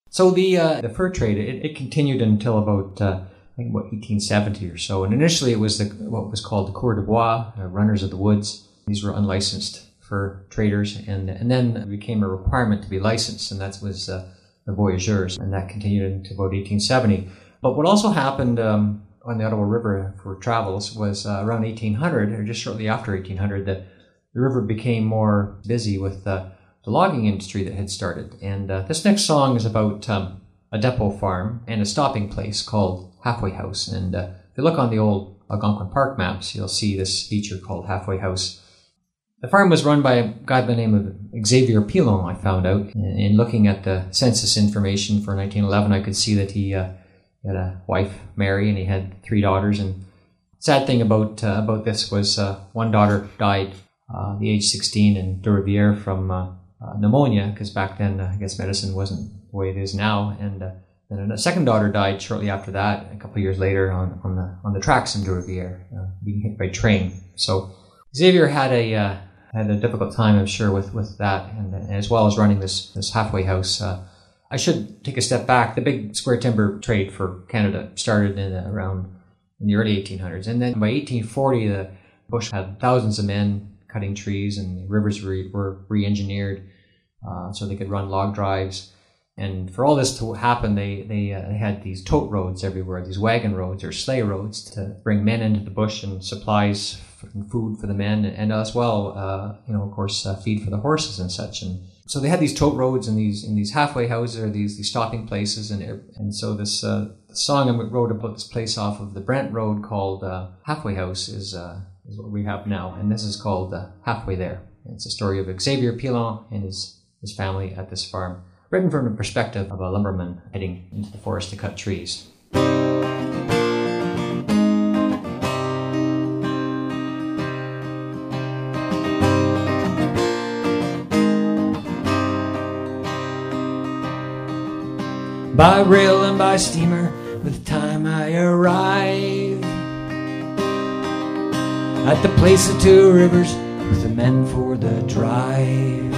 So the fur trade, it continued until about, I think about 1870 or so. And initially it was what was called the Coureurs de Bois, runners of the woods. These were unlicensed fur traders. And then it became a requirement to be licensed, and that was the voyageurs. And that continued until about 1870. But what also happened on the Ottawa River for travels was around 1800, or just shortly after 1800, that the river became more busy with the logging industry that had started. And this next song is about a depot farm and a stopping place called Halfway House. And if you look on the old Algonquin Park maps, you'll see this feature called Halfway House. The farm was run by a guy by the name of Xavier Pilon, I found out. In looking at the census information for 1911, I could see that he had a wife, Mary, and he had 3 daughters. And sad thing about this was one daughter died at the age 16 in De Rivière from pneumonia, because back then I guess medicine wasn't the way it is now, and then a second daughter died shortly after that, a couple of years later on the tracks in De Rivière, being hit by train. So Xavier had a difficult time, I'm sure, with that, and as well as running this halfway house. I should take a step back. The big square timber trade for Canada started around in the early 1800s, and then by 1840 the bush had thousands of men cutting trees, and the rivers were re-engineered so they could run log drives. And for all this to happen, they had these tote roads everywhere, these wagon roads or sleigh roads to bring men into the bush and supplies and food for the men, and as well, of course, feed for the horses and such. And so they had these tote roads and these halfway houses, or these stopping places, and so this the song I wrote about this place off of the Brent Road called Halfway House is what we have now, and this is called Halfway There. It's a story of Xavier Pilon and his family at this farm, written from the perspective of a lumberman heading into the forest to cut trees. By rail and by steamer, with time I arrive at the place of 2 rivers, with the men for the drive.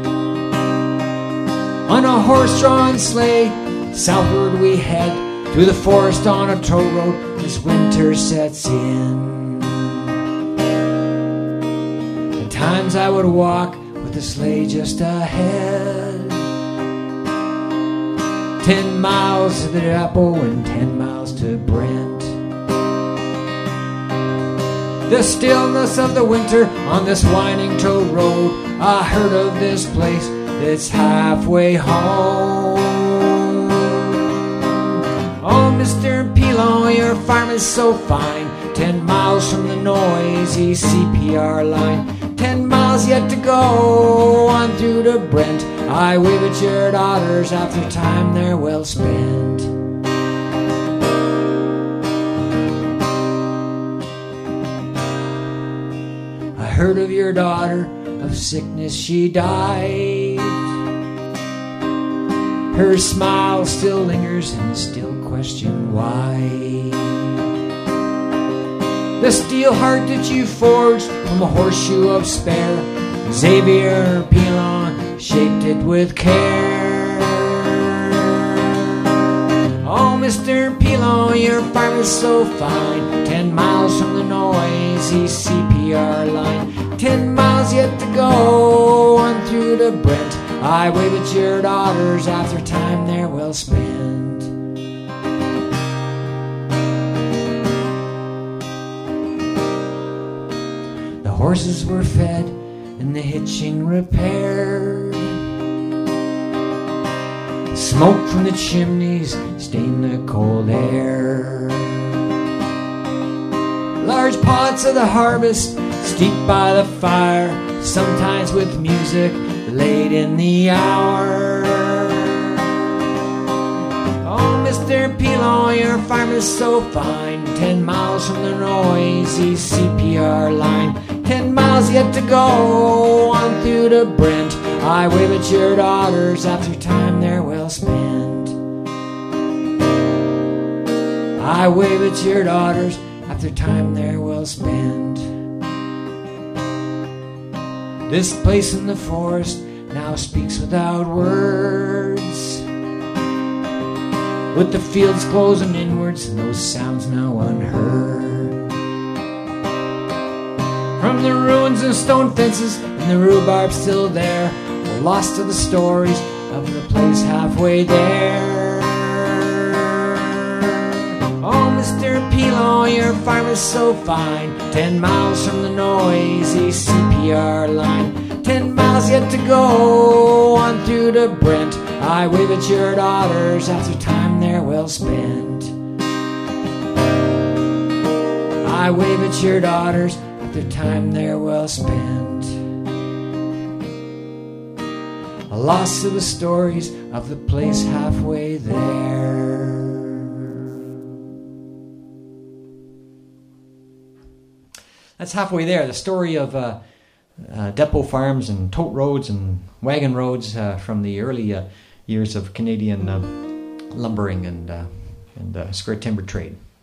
On a horse-drawn sleigh, southward we head, through the forest on a tow road as winter sets in. At times I would walk with the sleigh just ahead, 10 miles to the depot and 10 miles to Brent. The stillness of the winter on this winding tow road, I heard of this place that's halfway home. Oh, Mr. Pilon, your farm is so fine, 10 miles from the noisy CPR line, 10 miles yet to go on through to Brent. I wave at your daughters after time they're well spent. I heard of your daughter, of sickness she died. Her smile still lingers and I still question why. The steel heart that you forged from a horseshoe of spare, Xavier Pilon shaped it with care. Oh, Mr. Pilon, your farm is so fine, 10 miles from the noisy CPR line, 10 miles yet to go on through to Brent. I wave at your daughters after time they're well spent. The horses were fed and the hitching repaired. Smoke from the chimneys stained the cold air. Large pots of the harvest steeped by the fire, sometimes with music late in the hour. Oh, Mr. Pilon, your farm is so fine, 10 miles from the noisy CPR line, 10 miles yet to go on through to Brent. I wave at your daughters after time they're well spent. I wave at your daughters after time they're well spent. This place in the forest now speaks without words. with the fields closing inwards and those sounds now unheard. From the ruins and stone fences and the rhubarb still there, we're lost to the stories of the place halfway there. Oh, Mr. Pilon, your farm is so fine, 10 miles from the noisy CPR line. 10 miles yet to go on through to Brent. I wave at your daughters after time they're well spent. I wave at your daughters after time they're well spent. Lost to the stories of the place halfway there. That's Halfway There, the story of depot farms and tote roads and wagon roads from the early years of Canadian lumbering and square timber trade.